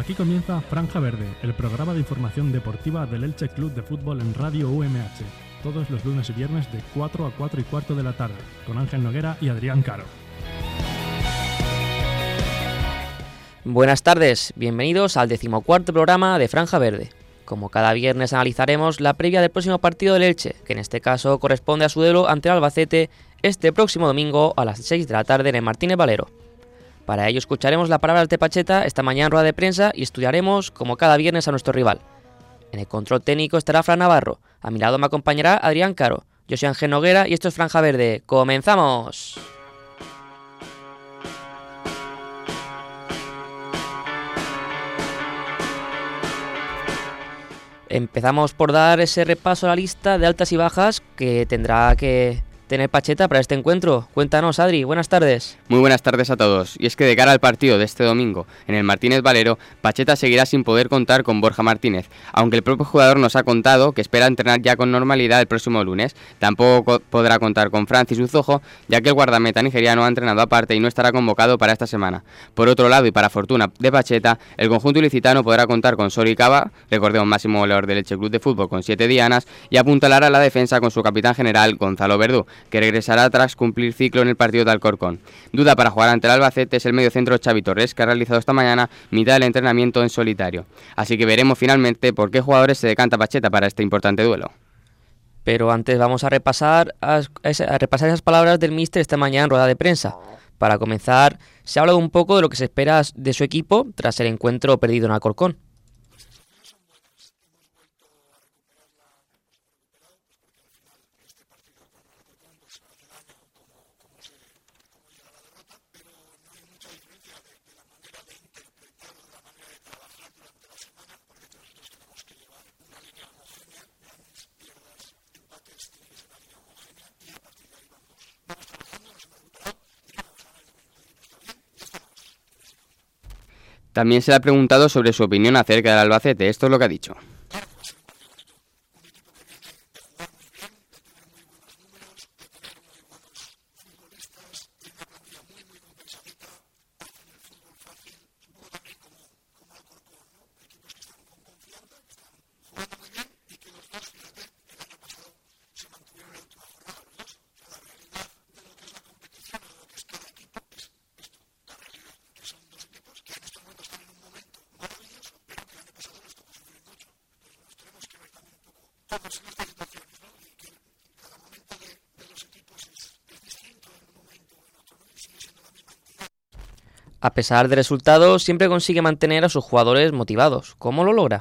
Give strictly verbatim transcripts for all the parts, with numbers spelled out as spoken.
Aquí comienza Franja Verde, el programa de información deportiva del Elche Club de Fútbol en Radio U M H, todos los lunes y viernes de cuatro a cuatro y cuarto de la tarde, con Ángel Noguera y Adrián Caro. Buenas tardes, bienvenidos al decimocuarto programa de Franja Verde. Como cada viernes analizaremos la previa del próximo partido del Elche, que en este caso corresponde a su duelo ante el Albacete este próximo domingo a las seis de la tarde en el Martínez Valero. Para ello escucharemos la palabra de Pacheta esta mañana en rueda de prensa y estudiaremos, como cada viernes, a nuestro rival. En el control técnico estará Fran Navarro, a mi lado me acompañará Adrián Caro. Yo soy Ángel Noguera y esto es Franja Verde. ¡Comenzamos! Empezamos por dar ese repaso a la lista de altas y bajas que tendrá que tener Pacheta para este encuentro. Cuéntanos, Adri, buenas tardes. Muy buenas tardes a todos. Y es que de cara al partido de este domingo en el Martínez Valero, Pacheta seguirá sin poder contar con Borja Martínez, aunque el propio jugador nos ha contado que espera entrenar ya con normalidad el próximo lunes. Tampoco podrá contar con Francis Uzojo, ya que el guardameta nigeriano ha entrenado aparte y no estará convocado para esta semana. Por otro lado, y para fortuna de Pacheta, el conjunto ilicitano podrá contar con Sori Cava, recordemos máximo goleador del Elche Club de Fútbol con siete dianas, y apuntalará a la defensa con su capitán general Gonzalo Verdú, que regresará tras cumplir ciclo en el partido de Alcorcón. Duda para jugar ante el Albacete es el mediocentro Xavi Torres, que ha realizado esta mañana mitad del entrenamiento en solitario. Así que veremos finalmente por qué jugadores se decanta Pacheta para este importante duelo. Pero antes vamos a repasar, a, a repasar esas palabras del míster esta mañana en rueda de prensa. Para comenzar, se ha hablado un poco de lo que se espera de su equipo tras el encuentro perdido en Alcorcón. También se le ha preguntado sobre su opinión acerca del Albacete. Esto es lo que ha dicho. A pesar del resultado, siempre consigue mantener a sus jugadores motivados. ¿Cómo lo logra?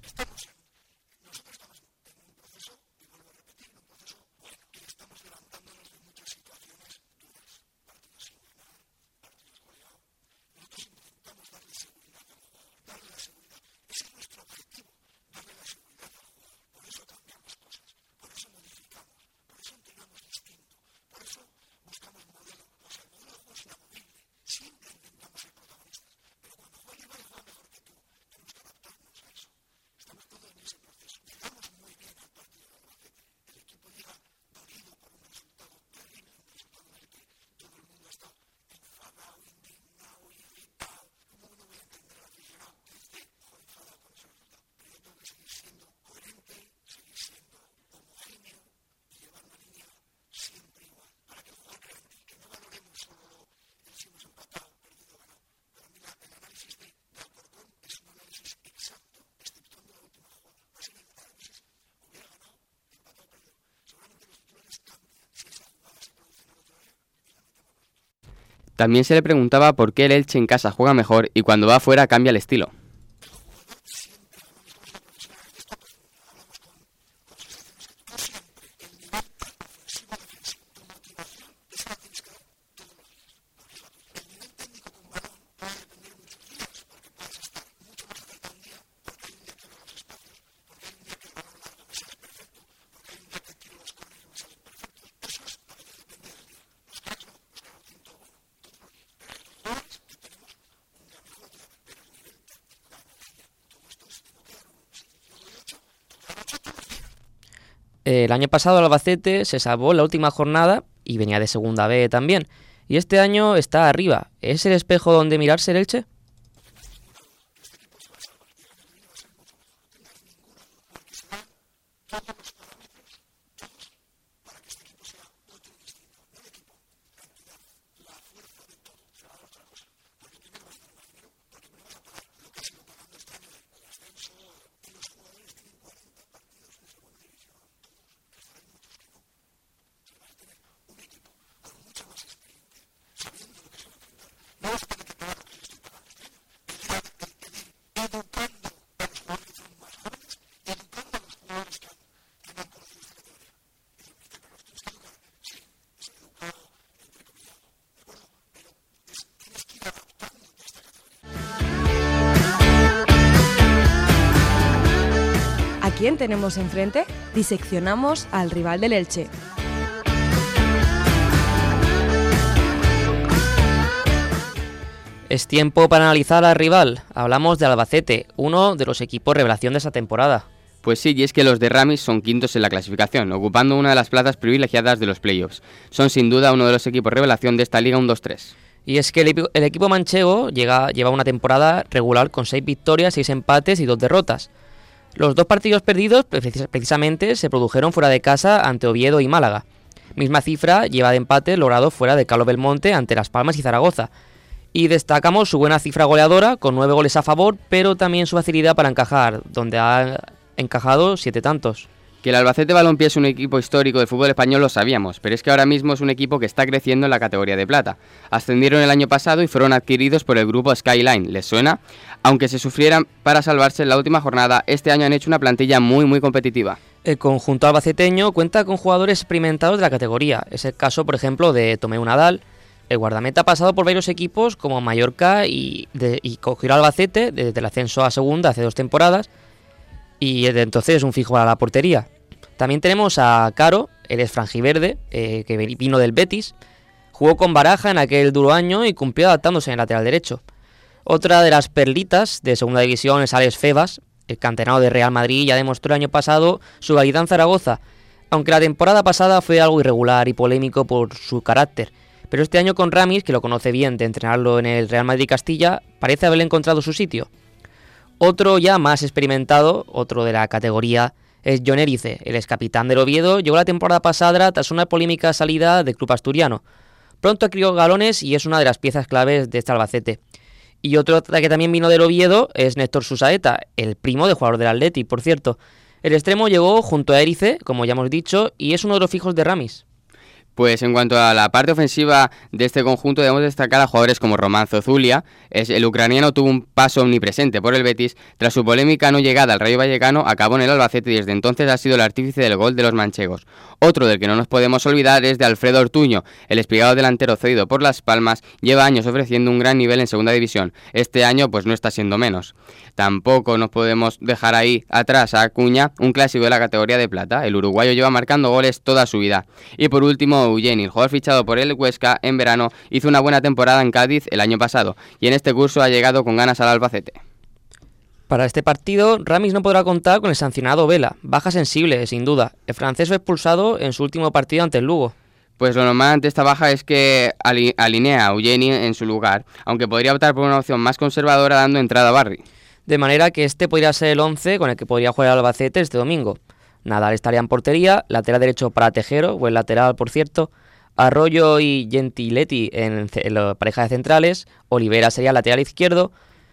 También se le preguntaba por qué el Elche en casa juega mejor y cuando va afuera cambia el estilo. El año pasado el Albacete se salvó en la última jornada y venía de segunda B también. Y este año está arriba. ¿Es el espejo donde mirarse el Elche? quién tenemos enfrente? Diseccionamos al rival del Elche. Es tiempo para analizar al rival. Hablamos de Albacete, uno de los equipos revelación de esta temporada. Pues sí, y es que los de Ramis son quintos en la clasificación, ocupando una de las plazas privilegiadas de los playoffs. Son sin duda uno de los equipos revelación de esta Liga uno dos tres. Y es que el, el equipo manchego llega, lleva una temporada regular con seis victorias, seis empates y dos derrotas. Los dos partidos perdidos precisamente se produjeron fuera de casa ante Oviedo y Málaga. Misma cifra lleva de empate logrado fuera de Carlos Belmonte ante Las Palmas y Zaragoza. Y destacamos su buena cifra goleadora, con nueve goles a favor, pero también su facilidad para encajar, donde ha encajado siete tantos. Que el Albacete Balompié es un equipo histórico del fútbol español lo sabíamos, pero es que ahora mismo es un equipo que está creciendo en la categoría de plata. Ascendieron el año pasado y fueron adquiridos por el grupo Skyline. ¿Les suena? Aunque se sufrieran para salvarse en la última jornada, este año han hecho una plantilla muy muy competitiva. El conjunto albaceteño cuenta con jugadores experimentados de la categoría. Es el caso, por ejemplo, de Tomeu Nadal. El guardameta ha pasado por varios equipos como Mallorca y, de, y cogió al Albacete desde el ascenso a segunda hace dos temporadas y desde entonces es un fijo para la portería. También tenemos a Caro, él es franjiverde, eh, que vino del Betis, jugó con Baraja en aquel duro año y cumplió adaptándose en el lateral derecho. Otra de las perlitas de segunda división es Alex Febas, el canterano de Real Madrid, ya demostró el año pasado su calidad en Zaragoza, aunque la temporada pasada fue algo irregular y polémico por su carácter. Pero este año con Ramis, que lo conoce bien de entrenarlo en el Real Madrid Castilla, parece haberle encontrado su sitio. Otro ya más experimentado, otro de la categoría, es Jon Erice, el excapitán del Oviedo, llegó la temporada pasada tras una polémica salida del club asturiano. Pronto adquirió galones y es una de las piezas claves de este Albacete. Y otro que también vino del Oviedo es Néstor Susaeta, el primo del jugador del Atleti, por cierto. El extremo llegó junto a Erice, como ya hemos dicho, y es uno de los fijos de Ramis. Pues en cuanto a la parte ofensiva de este conjunto debemos destacar a jugadores como Román Zozulia. Es, el ucraniano tuvo un paso omnipresente por el Betis. Tras su polémica no llegada al Rayo Vallecano, acabó en el Albacete y desde entonces ha sido el artífice del gol de los manchegos. Otro del que no nos podemos olvidar es de Alfredo Ortuño. El espigado delantero cedido por Las Palmas lleva años ofreciendo un gran nivel en segunda división. Este año pues no está siendo menos. Tampoco nos podemos dejar ahí atrás a Acuña, un clásico de la categoría de plata. El uruguayo lleva marcando goles toda su vida. Y por último, Eugeni, el jugador fichado por el Huesca en verano, hizo una buena temporada en Cádiz el año pasado y en este curso ha llegado con ganas al Albacete. Para este partido, Ramis no podrá contar con el sancionado Vela, baja sensible, sin duda. El francés fue expulsado en su último partido ante el Lugo. Pues lo normal ante esta baja es que alinea a Eugeni en su lugar, aunque podría optar por una opción más conservadora dando entrada a Barry. De manera que este podría ser el once con el que podría jugar el Albacete este domingo. Nadal estaría en portería, lateral derecho para Tejero, buen lateral por cierto, Arroyo y Gentiletti en, en la pareja de centrales, Olivera sería lateral izquierdo,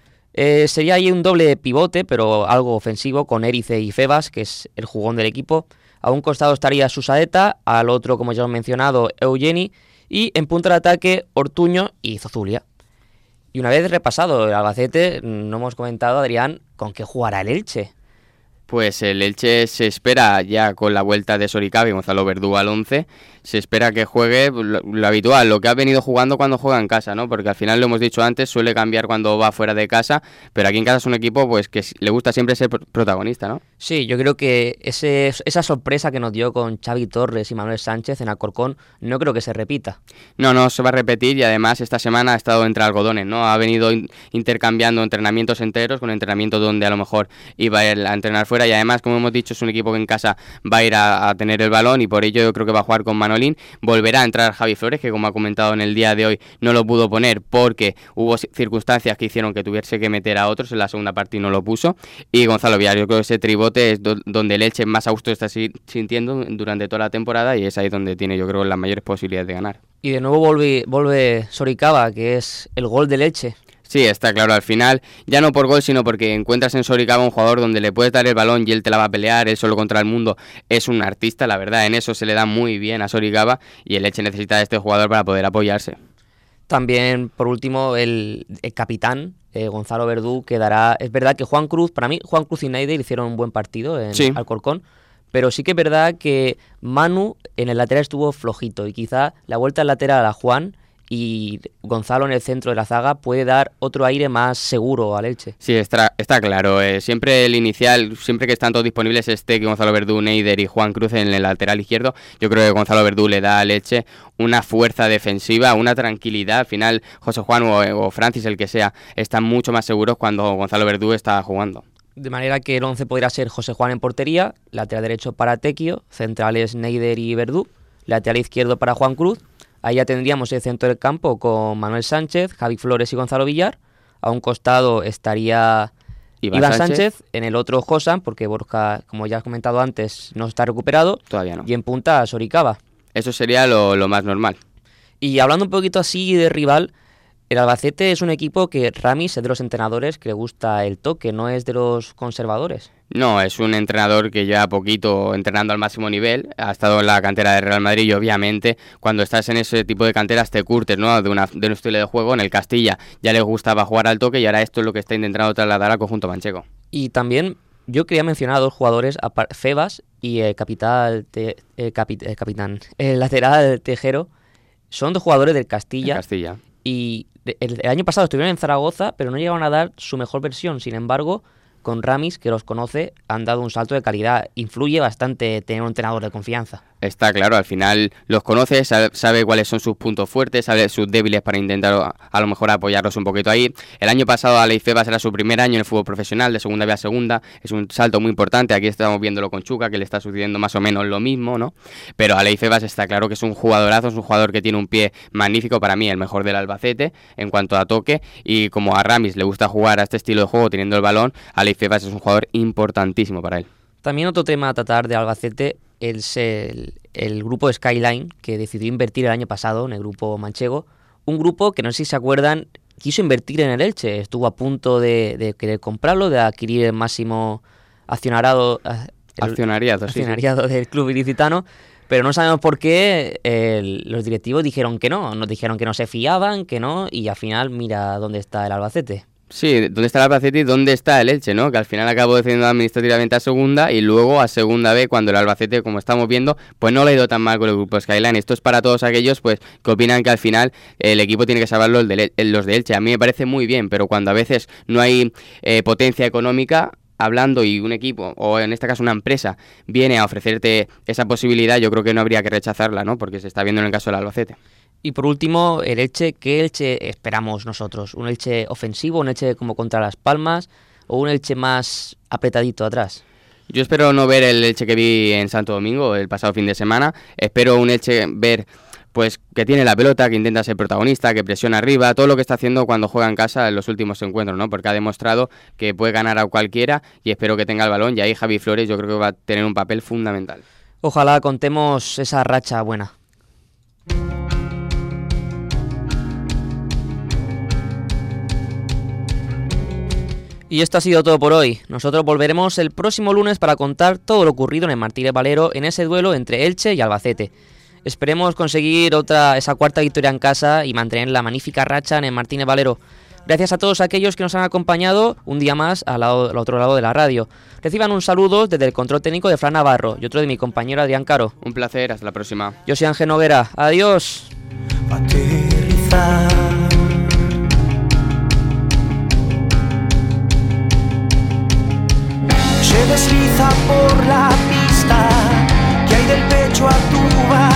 eh, sería ahí un doble pivote, pero algo ofensivo, con Erice y Febas, que es el jugón del equipo. A un costado estaría Susaeta, al otro, como ya hemos mencionado, Eugeni, y en punta de ataque, Ortuño y Zozulia. Y una vez repasado el Albacete, no hemos comentado, Adrián, con qué jugará el Elche. Pues el Elche se espera ya con la vuelta de Soricaba y Gonzalo Verdú al once, se espera que juegue lo, lo habitual, lo que ha venido jugando cuando juega en casa, ¿no? Porque al final, lo hemos dicho antes, suele cambiar cuando va fuera de casa, pero aquí en casa es un equipo pues que le gusta siempre ser protagonista, ¿no? Sí, yo creo que ese, esa sorpresa que nos dio con Xavi Torres y Manuel Sánchez en Alcorcón, no creo que se repita. No, no se va a repetir y además esta semana ha estado entre algodones, ¿no? Ha venido in- intercambiando entrenamientos enteros con entrenamientos donde a lo mejor iba a ir a entrenar fuera y además, como hemos dicho, es un equipo que en casa va a ir a, a tener el balón y por ello yo creo que va a jugar con Manolín. Volverá a entrar Javi Flores, que como ha comentado en el día de hoy no lo pudo poner porque hubo circunstancias que hicieron que tuviese que meter a otros en la segunda parte y no lo puso. Y Gonzalo Villar, yo creo que ese tribote es do- donde el Elche más a gusto está si- sintiendo durante toda la temporada y es ahí donde tiene yo creo las mayores posibilidades de ganar. Y de nuevo vuelve, vuelve Soricaba, que es el gol del Elche. Sí, está claro, al final, ya no por gol, sino porque encuentras en Soricaba un jugador donde le puedes dar el balón y él te la va a pelear, él solo contra el mundo, es un artista, la verdad, en eso se le da muy bien a Soricaba y el Elche necesita de este jugador para poder apoyarse. También, por último, el, el capitán, eh, Gonzalo Verdú, quedará... Es verdad que Juan Cruz, para mí, Juan Cruz y Neide hicieron un buen partido en sí. Alcorcón, pero sí que es verdad que Manu en el lateral estuvo flojito y quizá la vuelta al lateral a Juan y Gonzalo en el centro de la zaga puede dar otro aire más seguro al Elche. Sí, está, está claro. Eh, siempre el inicial, siempre que están todos disponibles esté Gonzalo Verdú, Neider y Juan Cruz en el lateral izquierdo, yo creo que Gonzalo Verdú le da al Elche una fuerza defensiva, una tranquilidad. Al final José Juan o, o Francis, el que sea, están mucho más seguros cuando Gonzalo Verdú está jugando. De manera que el once podría ser José Juan en portería, lateral derecho para Tequio, centrales Neider y Verdú, lateral izquierdo para Juan Cruz. Ahí ya tendríamos el centro del campo con Manuel Sánchez, Javi Flores y Gonzalo Villar. A un costado estaría Iván, Iván Sánchez. Sánchez, en el otro Josan, porque Borja, como ya has comentado antes, no está recuperado. Todavía no. Y en punta Soricaba. Eso sería lo, lo más normal. Y hablando un poquito así de rival, el Albacete es un equipo que Ramis es de los entrenadores que le gusta el toque, no es de los conservadores. No, es un entrenador que lleva poquito entrenando al máximo nivel, ha estado en la cantera de Real Madrid y obviamente cuando estás en ese tipo de canteras te curtes, ¿no?, de, una, de un estilo de juego. En el Castilla ya le gustaba jugar al toque y ahora esto es lo que está intentando trasladar al conjunto manchego. Y también yo quería mencionar a dos jugadores, Febas y el capital, te, el capi, el capitán, el lateral Tejero, son dos jugadores del Castilla. El Castilla. Y el, el año pasado estuvieron en Zaragoza, pero no llegaron a dar su mejor versión. Sin embargo, con Ramis, que los conoce, han dado un salto de calidad. Influye bastante tener un entrenador de confianza. Está claro, al final los conoce, sabe, sabe cuáles son sus puntos fuertes, sabe sus débiles para intentar a, a lo mejor apoyarlos un poquito ahí. El año pasado Aleix Febas era su primer año en el fútbol profesional, de segunda B a segunda, es un salto muy importante. Aquí estamos viéndolo con Chuca, que le está sucediendo más o menos lo mismo, ¿no? Pero Aleix Febas está claro que es un jugadorazo, es un jugador que tiene un pie magnífico, para mí el mejor del Albacete en cuanto a toque, y como a Ramis le gusta jugar a este estilo de juego teniendo el balón, Aleix Febas es un jugador importantísimo para él. También otro tema a tratar de Albacete es el, el grupo Skyline, que decidió invertir el año pasado en el grupo manchego. Un grupo que, no sé si se acuerdan, quiso invertir en el Elche. Estuvo a punto de, de querer comprarlo, de adquirir el máximo accionariado, el, accionariado, accionariado sí, sí. del club ilicitano. Pero no sabemos por qué el, los directivos dijeron que no. Nos dijeron que no se fiaban, que no, y al final mira dónde está el Albacete. Sí, ¿dónde está el Albacete y dónde está el Elche, no? Que al final acabó descendiendo administrativamente a segunda y luego a segunda B, cuando el Albacete, como estamos viendo, pues no le ha ido tan mal con el grupo Skyline. Esto es para todos aquellos pues que opinan que al final el equipo tiene que salvarlo el de, el, los de Elche. A mí me parece muy bien, pero cuando a veces no hay eh, potencia económica hablando y un equipo, o en este caso una empresa, viene a ofrecerte esa posibilidad, yo creo que no habría que rechazarla, ¿no? Porque se está viendo en el caso del Albacete. Y por último, el Elche, ¿qué Elche esperamos nosotros? ¿Un Elche ofensivo, un Elche como contra Las Palmas o un Elche más apretadito atrás? Yo espero no ver el Elche que vi en Santo Domingo el pasado fin de semana. Espero un Elche ver pues que tiene la pelota, que intenta ser protagonista, que presiona arriba, todo lo que está haciendo cuando juega en casa en los últimos encuentros, ¿no? Porque ha demostrado que puede ganar a cualquiera y espero que tenga el balón, y ahí Javi Flores yo creo que va a tener un papel fundamental. Ojalá contemos esa racha buena. Y esto ha sido todo por hoy. Nosotros volveremos el próximo lunes para contar todo lo ocurrido en el Martínez Valero en ese duelo entre Elche y Albacete. Esperemos conseguir otra esa cuarta victoria en casa y mantener la magnífica racha en el Martínez Valero. Gracias a todos aquellos que nos han acompañado un día más al, lado, al otro lado de la radio. Reciban un saludo desde el control técnico de Fran Navarro y otro de mi compañero Adrián Caro. Un placer, hasta la próxima. Yo soy Ángel Noguera. Adiós. Aterrizar. Se desliza por la pista que hay del pecho a tu bar.